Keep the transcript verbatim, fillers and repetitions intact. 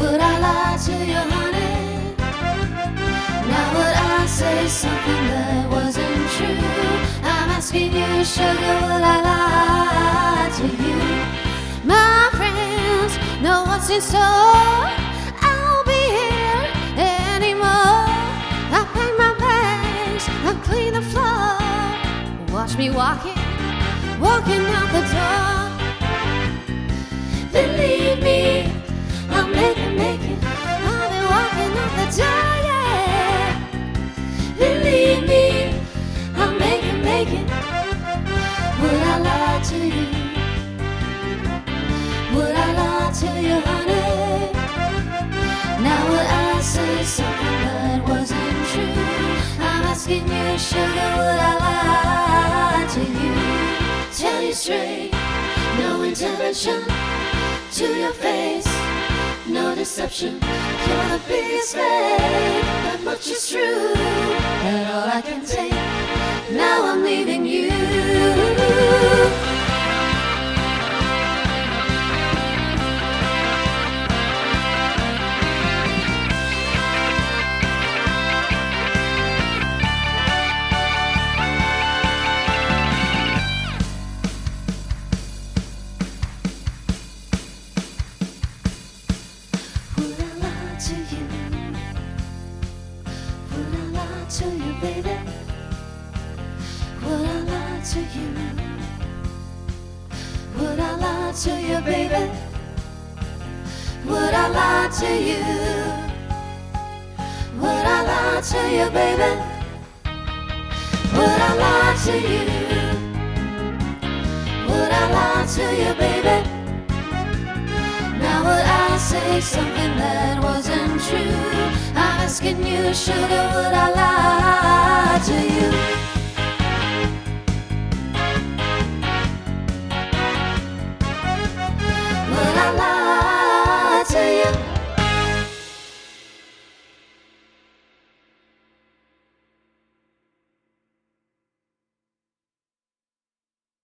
Would I lie to you, honey? Now would I say something that wasn't true? I'm asking you, sugar, would I lie to you? My friends know what's in store. I'll be here anymore. I'll pack my bags, I'll clean the floor. Watch me walking, walking out the door. Believe me, I'll make it, make it. I'll be walking out the door, yeah. Believe me, I'll make it, make it. Would I lie to you? Would I lie to you, honey? Now would I say something that wasn't true? I'm asking you, sugar, would I lie to you? Tell you straight, no intervention to your face, no deception. You're the biggest fake, that much is true. And all I can take, now I'm leaving you. To you, would I lie to you, baby? Would I lie to you? Would I lie to you, baby? Would I lie to you? Would I lie to you, baby? Would I lie to you? Would I lie to you, baby? Now would I say something that wasn't true? I'm asking you, sugar, would I lie to you?